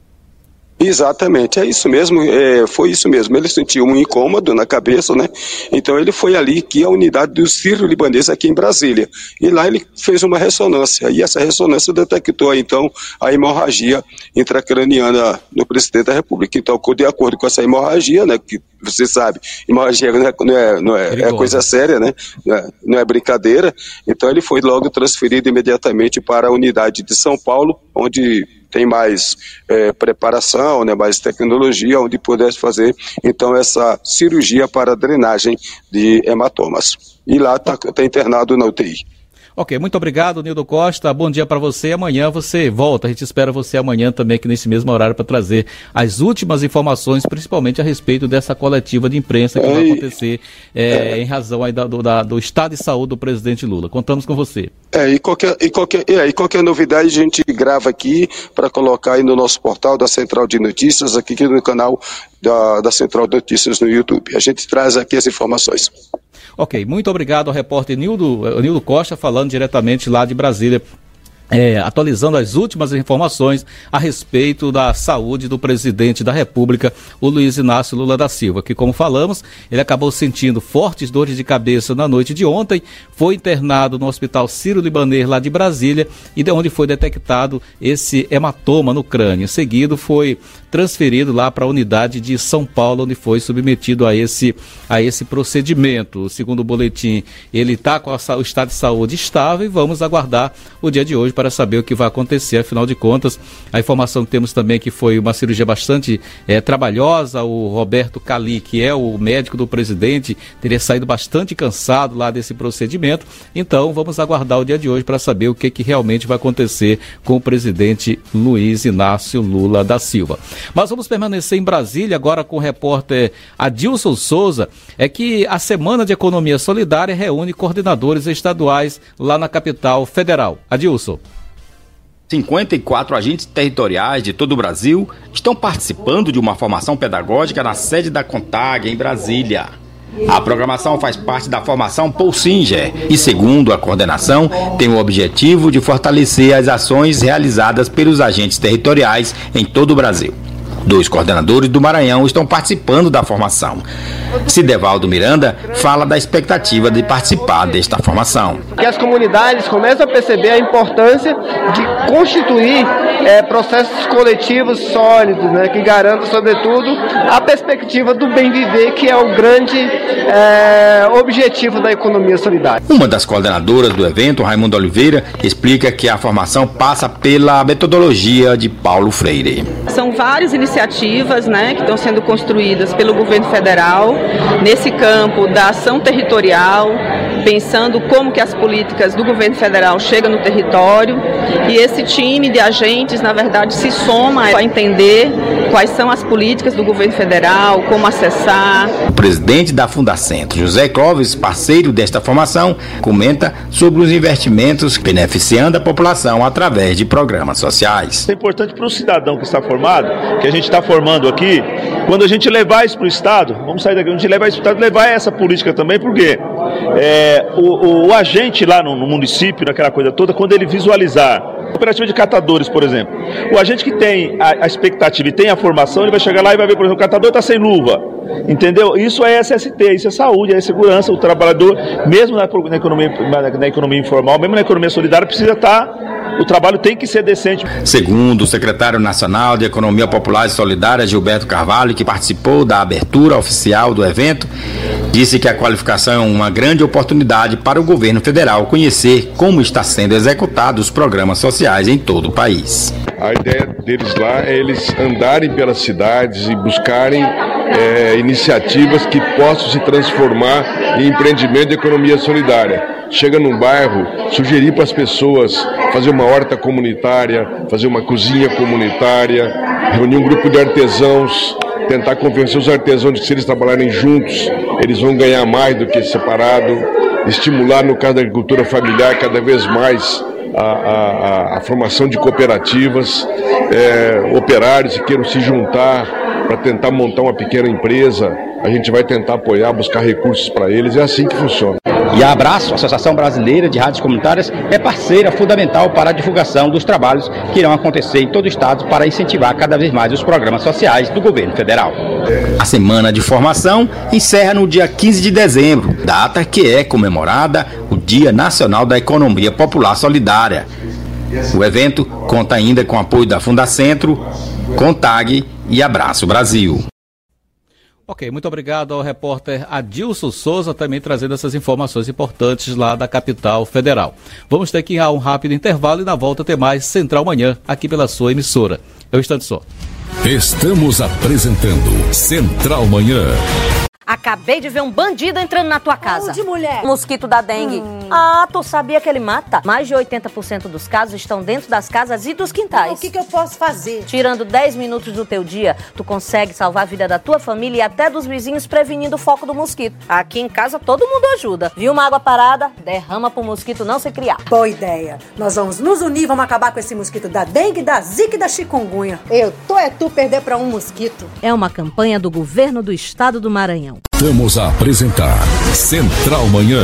Exatamente, é isso mesmo, foi isso mesmo. Ele sentiu um incômodo na cabeça, né? Então ele foi ali que a unidade do Sírio-Libanês aqui em Brasília. E lá ele fez uma ressonância, e essa ressonância detectou então a hemorragia intracraniana no presidente da República. Então, de acordo com essa hemorragia, né, que você sabe, hemorragia não é coisa séria, né? Não é brincadeira. Então ele foi logo transferido imediatamente para a unidade de São Paulo, onde tem mais preparação, né, mais tecnologia, onde pudesse fazer então essa cirurgia para drenagem de hematomas. E lá está internado na UTI. Ok, muito obrigado, Nildo Costa. Bom dia para você. Amanhã você volta. A gente espera você amanhã também aqui nesse mesmo horário para trazer as últimas informações, principalmente a respeito dessa coletiva de imprensa que vai acontecer em razão aí do estado de saúde do presidente Lula. Contamos com você. E qualquer novidade a gente grava aqui para colocar aí no nosso portal da Central de Notícias, aqui no canal da Central de Notícias no YouTube. A gente traz aqui as informações. Ok, muito obrigado ao repórter Nildo Costa, falando diretamente lá de Brasília, atualizando as últimas informações a respeito da saúde do presidente da República, o Luiz Inácio Lula da Silva, que, como falamos, ele acabou sentindo fortes dores de cabeça na noite de ontem, foi internado no Hospital Sírio-Libanês lá de Brasília, e de onde foi detectado esse hematoma no crânio. Em seguida, foi transferido lá para a unidade de São Paulo, onde foi submetido a esse procedimento. Segundo o boletim, ele está com o estado de saúde estável, e vamos aguardar o dia de hoje para saber o que vai acontecer. Afinal de contas, a informação que temos também é que foi uma cirurgia bastante trabalhosa. O Roberto Cali, que é o médico do presidente, teria saído bastante cansado lá desse procedimento. Então, vamos aguardar o dia de hoje para saber o que realmente vai acontecer com o presidente Luiz Inácio Lula da Silva. Mas vamos permanecer em Brasília agora com o repórter Adilson Souza. É que a Semana de Economia Solidária reúne coordenadores estaduais lá na capital federal. Adilson. 54 agentes territoriais de todo o Brasil estão participando de uma formação pedagógica na sede da CONTAG, em Brasília. A programação faz parte da formação Polsinger e, segundo a coordenação, tem o objetivo de fortalecer as ações realizadas pelos agentes territoriais em todo o Brasil. 2 coordenadores do Maranhão estão participando da formação. Cidevaldo Miranda fala da expectativa de participar desta formação. Que as comunidades começam a perceber a importância de constituir processos coletivos sólidos, né, que garantam, sobretudo, a perspectiva do bem viver, que é o grande objetivo da economia solidária. Uma das coordenadoras do evento, Raimunda Oliveira, explica que a formação passa pela metodologia de Paulo Freire. São várias iniciativas, né, que estão sendo construídas pelo governo federal nesse campo da ação territorial, pensando como que as políticas do governo federal chegam no território, e esse time de agentes, na verdade, se soma a entender quais são as políticas do governo federal, como acessar. O presidente da Fundacentro, José Clóvis, parceiro desta formação, comenta sobre os investimentos beneficiando a população através de programas sociais. É importante para o cidadão que está formado, que a gente está formando aqui, quando a gente levar isso para o Estado, vamos sair daqui, a gente levar isso para o Estado, levar essa política também, porque o agente lá no município, naquela coisa toda, quando ele visualizar cooperativa de catadores, por exemplo, o agente que tem a expectativa e tem a formação, ele vai chegar lá e vai ver, por exemplo, o catador está sem luva, entendeu? Isso é SST, isso é saúde, é segurança. O trabalhador, mesmo na economia informal, mesmo na economia solidária, precisa estar. O trabalho tem que ser decente. Segundo o secretário nacional de Economia Popular e Solidária, Gilberto Carvalho, que participou da abertura oficial do evento, Disse que a qualificação é uma grande oportunidade para o governo federal conhecer como está sendo executados os programas sociais em todo o país. A ideia deles lá é eles andarem pelas cidades e buscarem iniciativas que possam se transformar em empreendimento de economia solidária. Chega num bairro, sugerir para as pessoas fazer uma horta comunitária, fazer uma cozinha comunitária, reunir um grupo de artesãos, tentar convencer os artesãos de que se eles trabalharem juntos, eles vão ganhar mais do que separado, estimular, no caso da agricultura familiar, cada vez mais a formação de cooperativas, operários que queiram se juntar para tentar montar uma pequena empresa, a gente vai tentar apoiar, buscar recursos para eles, é assim que funciona. E a Abraço, Associação Brasileira de Rádios Comunitárias, é parceira fundamental para a divulgação dos trabalhos que irão acontecer em todo o estado para incentivar cada vez mais os programas sociais do governo federal. A Semana de Formação encerra no dia 15 de dezembro, data que é comemorada o Dia Nacional da Economia Popular Solidária. O evento conta ainda com o apoio da Fundacentro, CONTAG e Abraço Brasil. Ok, muito obrigado ao repórter Adilson Souza, também trazendo essas informações importantes lá da capital federal. Vamos ter que ir a um rápido intervalo e na volta ter mais Central Manhã, aqui pela sua emissora. É um instante só. Estamos apresentando Central Manhã. Acabei de ver um bandido entrando na tua casa. Onde, mulher? Mosquito da dengue. Ah, tu sabia que ele mata? Mais de 80% dos casos estão dentro das casas e dos quintais. O que eu posso fazer? Tirando 10 minutos do teu dia, tu consegue salvar a vida da tua família e até dos vizinhos, prevenindo o foco do mosquito. Aqui em casa todo mundo ajuda. Viu uma água parada? Derrama pro mosquito não se criar. Boa ideia. Nós vamos nos unir, vamos acabar com esse mosquito da dengue, da zika e da chikungunya. Tu perder pra um mosquito. É uma campanha do governo do estado do Maranhão. Estamos a apresentar Central Manhã.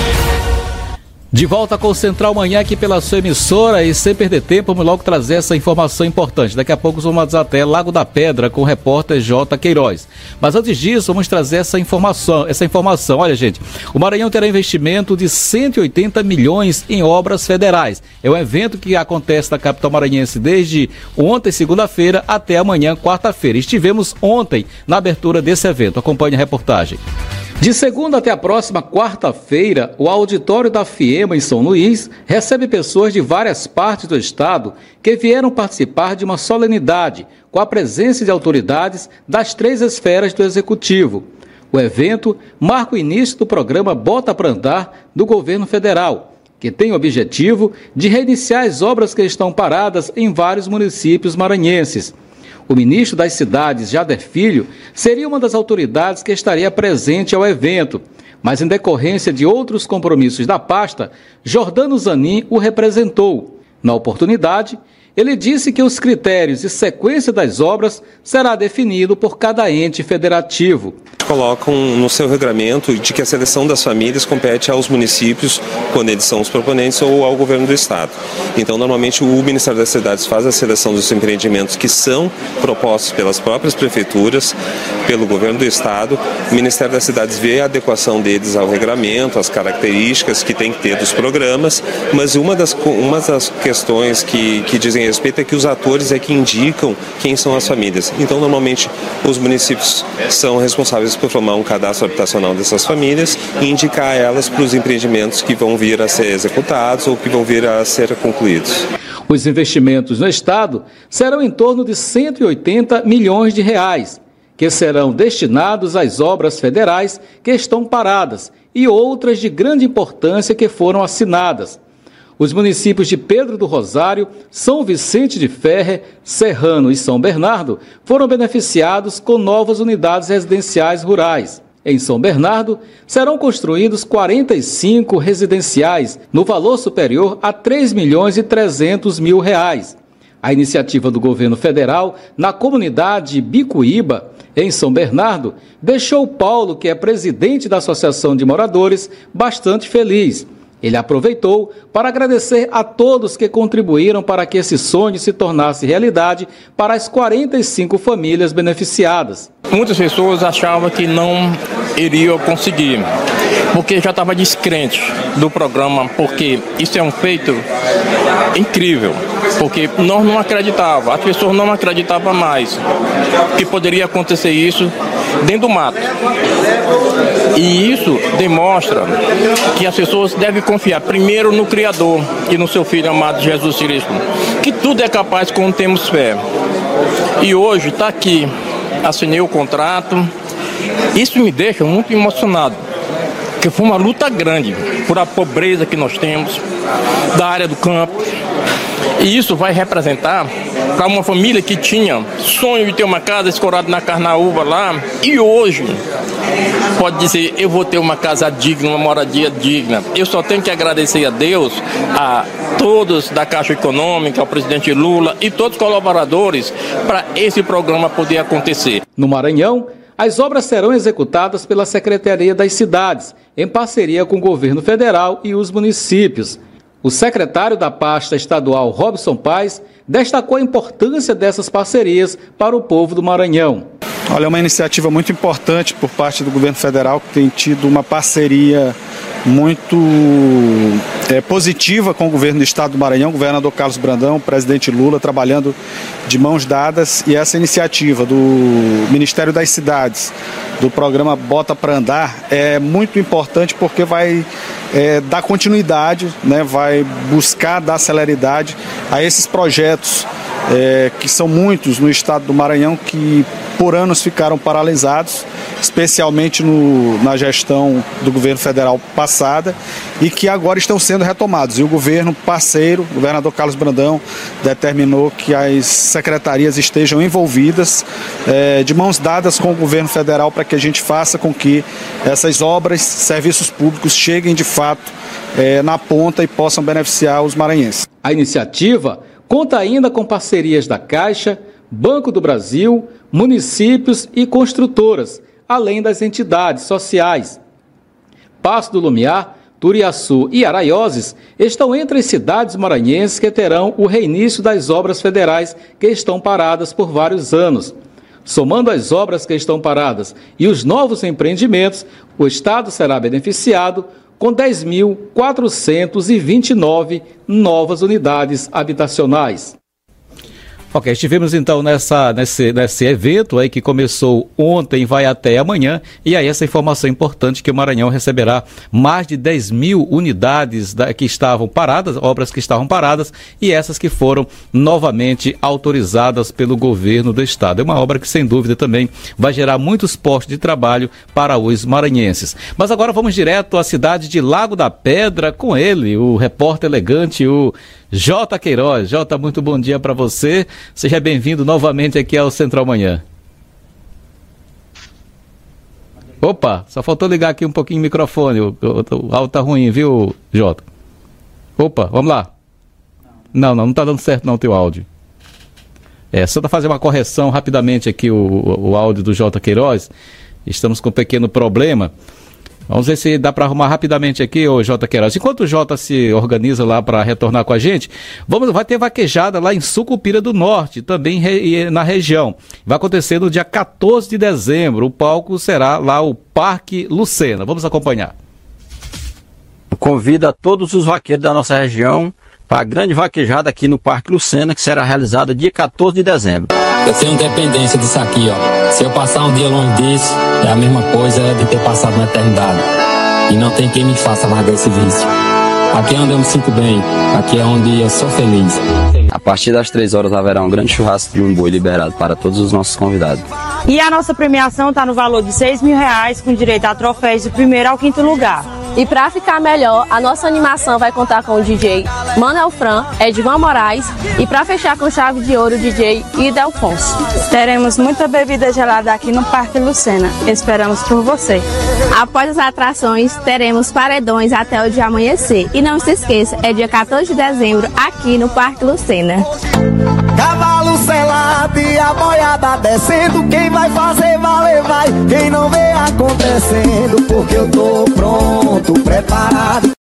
De volta com o Central Manhã aqui pela sua emissora e sem perder tempo, vamos logo trazer essa informação importante. Daqui a pouco vamos até Lago da Pedra com o repórter J. Queiroz. Mas antes disso, vamos trazer essa informação. Olha, gente, o Maranhão terá investimento de 180 milhões em obras federais. É um evento que acontece na capital maranhense desde ontem, segunda-feira, até amanhã, quarta-feira. Estivemos ontem na abertura desse evento. Acompanhe a reportagem. De segunda até a próxima quarta-feira, o auditório da FIEMA em São Luís recebe pessoas de várias partes do estado que vieram participar de uma solenidade com a presença de autoridades das 3 esferas do Executivo. O evento marca o início do programa Bota pra Andar do governo federal, que tem o objetivo de reiniciar as obras que estão paradas em vários municípios maranhenses. O ministro das Cidades, Jader Filho, seria uma das autoridades que estaria presente ao evento, mas em decorrência de outros compromissos da pasta, Jordano Zanin o representou. Na oportunidade, ele disse que os critérios e sequência das obras será definido por cada ente federativo. Colocam no seu regulamento de que a seleção das famílias compete aos municípios, quando eles são os proponentes, ou ao governo do estado. Então, normalmente, o Ministério das Cidades faz a seleção dos empreendimentos que são propostos pelas próprias prefeituras, pelo governo do estado. O Ministério das Cidades vê a adequação deles ao regulamento, as características que tem que ter dos programas, mas uma das questões que dizem respeito é que os atores é que indicam quem são as famílias. Então, normalmente, os municípios são responsáveis por formar um cadastro habitacional dessas famílias e indicar elas para os empreendimentos que vão vir a ser executados ou que vão vir a ser concluídos. Os investimentos no estado serão em torno de 180 milhões de reais, que serão destinados às obras federais que estão paradas e outras de grande importância que foram assinadas. Os municípios de Pedro do Rosário, São Vicente de Ferre, Serrano e São Bernardo foram beneficiados com novas unidades residenciais rurais. Em São Bernardo, serão construídos 45 residenciais, no valor superior a R$ 3.300.000. A iniciativa do governo federal na comunidade Bicuíba, em São Bernardo, deixou Paulo, que é presidente da Associação de Moradores, bastante feliz. Ele aproveitou para agradecer a todos que contribuíram para que esse sonho se tornasse realidade para as 45 famílias beneficiadas. Muitas pessoas achavam que não iriam conseguir. porque já estava descrente do programa, porque isso é um feito incrível, porque nós não acreditávamos, as pessoas não acreditavam mais que poderia acontecer isso dentro do mato. E isso demonstra que as pessoas devem confiar primeiro no Criador e no seu Filho amado Jesus Cristo, que tudo é capaz quando temos fé. E hoje está aqui, assinei o contrato. Isso me deixa muito emocionado, porque foi uma luta grande por a pobreza que nós temos da área do campo. E isso vai representar para uma família que tinha sonho de ter uma casa escorada na Carnaúba lá, e hoje pode dizer, eu vou ter uma casa digna, uma moradia digna. Eu só tenho que agradecer a Deus, a todos da Caixa Econômica, ao presidente Lula e todos os colaboradores para esse programa poder acontecer. No Maranhão, as obras serão executadas pela Secretaria das Cidades, em parceria com o governo federal e os municípios. O secretário da pasta estadual, Robson Paes, destacou a importância dessas parcerias para o povo do Maranhão. Olha, é uma iniciativa muito importante por parte do governo federal, que tem tido uma parceria muito positiva com o governo do estado do Maranhão, o governador Carlos Brandão, o presidente Lula, trabalhando de mãos dadas, e essa iniciativa do Ministério das Cidades, do programa Bota para Andar, é muito importante porque vai dar continuidade, né, vai buscar dar celeridade a esses projetos que são muitos no estado do Maranhão, que por anos ficaram paralisados, especialmente na gestão do governo federal passada, e que agora estão sendo retomados. E o governo parceiro, o governador Carlos Brandão, determinou que as secretarias estejam envolvidas de mãos dadas com o governo federal para que a gente faça com que essas obras, serviços públicos cheguem de fato na ponta e possam beneficiar os maranhenses. A iniciativa conta ainda com parcerias da Caixa, Banco do Brasil, municípios e construtoras, além das entidades sociais. Passo do Lumiar, Turiaçu e Araioses estão entre as cidades maranhenses que terão o reinício das obras federais que estão paradas por vários anos. Somando as obras que estão paradas e os novos empreendimentos, o Estado será beneficiado com 10.429 novas unidades habitacionais. Ok, estivemos então nesse evento aí que começou ontem, vai até amanhã, e aí essa informação importante que o Maranhão receberá mais de 10 mil unidades que estavam paradas, obras que estavam paradas, e essas que foram novamente autorizadas pelo governo do estado. É uma obra que sem dúvida também vai gerar muitos postos de trabalho para os maranhenses. Mas agora vamos direto à cidade de Lago da Pedra com ele, o repórter elegante, o Jota Queiroz. Jota, muito bom dia para você. Seja bem-vindo novamente aqui ao Central Manhã. Opa, só faltou ligar aqui um pouquinho o microfone. O áudio tá ruim, viu, Jota? Opa, vamos lá. Não tá dando certo não o teu áudio. Só para fazer uma correção rapidamente aqui o áudio do Jota Queiroz. Estamos com um pequeno problema. Vamos ver se dá para arrumar rapidamente aqui, o Jota Queiroz. Enquanto o Jota se organiza lá para retornar com a gente, vai ter vaquejada lá em Sucupira do Norte, também na região. Vai acontecer no dia 14 de dezembro. O palco será lá o Parque Lucena. Vamos acompanhar. Convido a todos os vaqueiros da nossa região para a grande vaquejada aqui no Parque Lucena, que será realizada dia 14 de dezembro. Eu tenho dependência disso aqui, ó. Se eu passar um dia longe disso, é a mesma coisa de ter passado uma eternidade. E não tem quem me faça largar esse vício. Aqui é onde eu me sinto bem, aqui é onde eu sou feliz. A partir das 3 horas haverá um grande churrasco de um boi liberado para todos os nossos convidados. E a nossa premiação está no valor de R$6 mil, com direito a troféus do 1º ao 5º lugar. E para ficar melhor, a nossa animação vai contar com o DJ Manuel Fran, Edvan Moraes e para fechar com chave de ouro, o DJ Idelfonso. Teremos muita bebida gelada aqui no Parque Lucena. Esperamos por você. Após as atrações, teremos paredões até o dia amanhecer. E não se esqueça, é dia 14 de dezembro aqui no Parque Lucena. Cavalo selado e a boiada descendo, quem vai fazer valer vai, quem não vê acontecendo, porque eu tô pronto, preparado.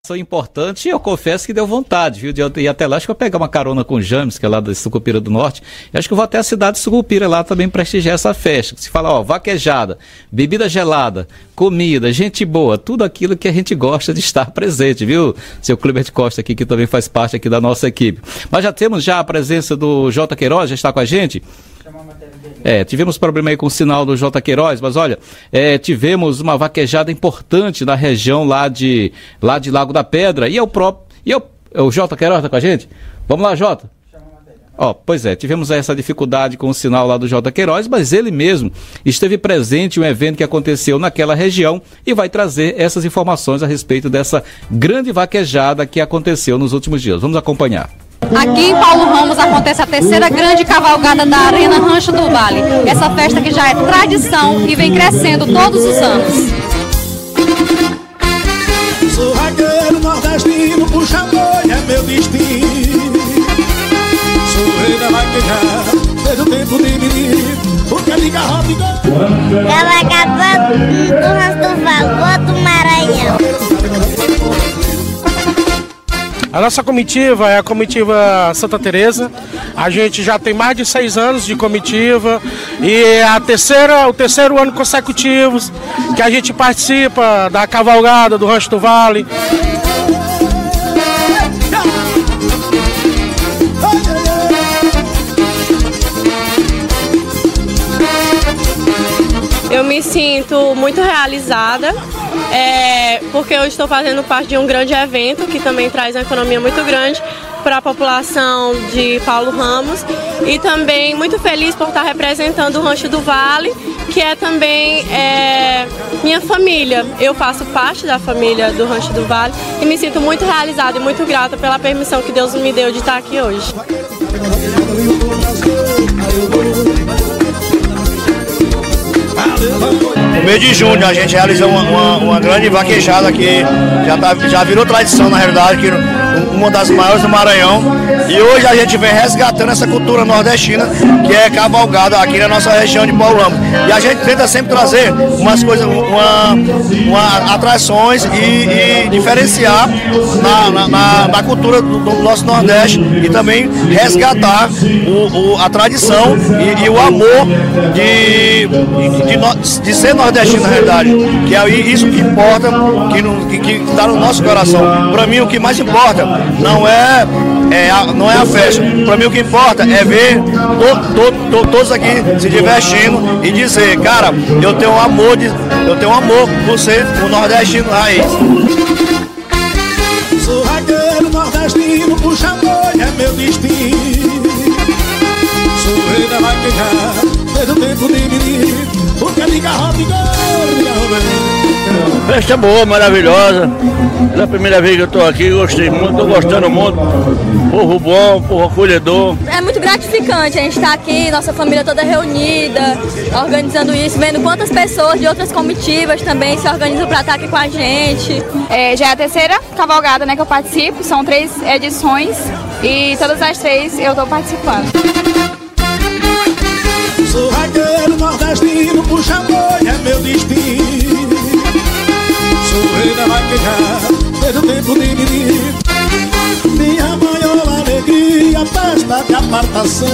Importante, e eu confesso que deu vontade, viu, de eu ir até lá. Acho que eu vou pegar uma carona com o James, que é lá da Sucupira do Norte, e acho que eu vou até a cidade de Sucupira lá também prestigiar essa festa. Se fala, ó, vaquejada, bebida gelada, comida, gente boa, tudo aquilo que a gente gosta de estar presente, viu, seu Cleber Costa aqui, que também faz parte aqui da nossa equipe. Mas já temos a presença do J. Queiroz, já está com a gente? Tivemos problema aí com o sinal do J. Queiroz, mas olha, tivemos uma vaquejada importante na região lá de Lago da Pedra, e o J. Queiroz está com a gente? Vamos lá, J. Pois é, tivemos essa dificuldade com o sinal lá do J. Queiroz, mas ele mesmo esteve presente em um evento que aconteceu naquela região e vai trazer essas informações a respeito dessa grande vaquejada que aconteceu nos últimos dias. Vamos acompanhar. Aqui em Paulo Ramos acontece a terceira grande cavalgada da Arena Rancho do Vale. Essa festa que já é tradição e vem crescendo todos os anos. Sou vaqueiro nordestino, puxa boi, é meu destino. Sou rei da vaquejada, desde o tempo de menino, porque de garrote e gol. Cavalgada do Rancho do Vale, do Maranhão. A nossa comitiva é a comitiva Santa Teresa. A gente já tem mais de 6 anos de comitiva e é o terceiro ano consecutivo que a gente participa da cavalgada do Rancho do Vale. Eu me sinto muito realizada, porque eu estou fazendo parte de um grande evento que também traz uma economia muito grande para a população de Paulo Ramos, e também muito feliz por estar representando o Rancho do Vale, que é também minha família. Eu faço parte da família do Rancho do Vale e me sinto muito realizada e muito grata pela permissão que Deus me deu de estar aqui hoje. No mês de junho a gente realizou uma grande vaquejada que já virou tradição, na realidade, que uma das maiores do Maranhão, e hoje a gente vem resgatando essa cultura nordestina que é cavalgada aqui na nossa região de Paulo Ramos, e a gente tenta sempre trazer umas coisas, atrações e diferenciar na cultura do nosso Nordeste, e também resgatar a tradição e o amor de ser nordestino, na realidade, que é isso que importa, que está no nosso coração. Para mim, o que mais importa não é a festa. Para mim, o que importa é ver todos aqui se divertindo e dizer, cara, eu tenho um amor por ser um nordestino raiz. Sou vaqueiro nordestino, puxa boi, é meu destino. Sou rei da vaquejada, desde o tempo de menino, porque de garrote e gol. Festa boa, maravilhosa. É a primeira vez que eu estou aqui, gostei muito, estou gostando muito. Povo bom, povo acolhedor. É muito gratificante a gente estar aqui, nossa família toda reunida, organizando isso, vendo quantas pessoas de outras comitivas também se organizam para estar aqui com a gente. Já é a terceira cavalgada, né, que eu participo, são 3 edições e todas as 3 eu estou participando. Sou vaqueiro nordestino, puxa boi, é meu destino. Sou rei da vaquejada, desde o tempo de menino. Minha maior alegria, festa de apartação.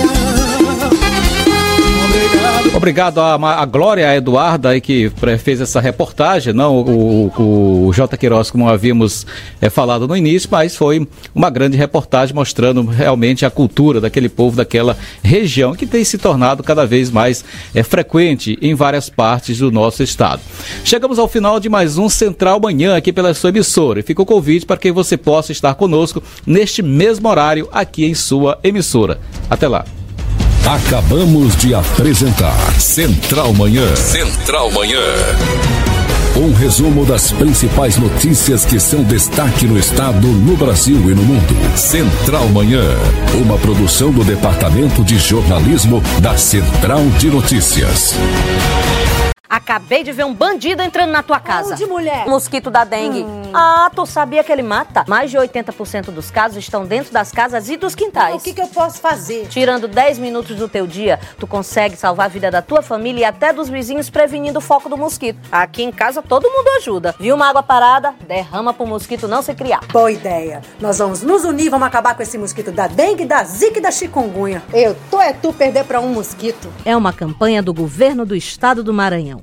Obrigado a Glória, a Eduarda aí que fez essa reportagem, não o J. Queiroz, como havíamos falado no início, mas foi uma grande reportagem mostrando realmente a cultura daquele povo, daquela região, que tem se tornado cada vez mais frequente em várias partes do nosso estado. Chegamos ao final de mais um Central Manhã aqui pela sua emissora, e fica o convite para que você possa estar conosco neste mesmo horário aqui em sua emissora. Até lá. Acabamos de apresentar Central Manhã. Central Manhã. Um resumo das principais notícias que são destaque no estado, no Brasil e no mundo. Central Manhã. Uma produção do Departamento de Jornalismo da Central de Notícias. Acabei de ver um bandido entrando na tua casa. De mulher. Mosquito da dengue. Tu sabia que ele mata? Mais de 80% dos casos estão dentro das casas e dos quintais. O que eu posso fazer? Tirando 10 minutos do teu dia, tu consegue salvar a vida da tua família e até dos vizinhos, prevenindo o foco do mosquito. Aqui em casa todo mundo ajuda. Viu uma água parada? Derrama pro mosquito não se criar. Boa ideia. Nós vamos nos unir, vamos acabar com esse mosquito da dengue, da zika e da chikungunya. Eu tô é tu perder pra um mosquito. É uma campanha do governo do estado do Maranhão.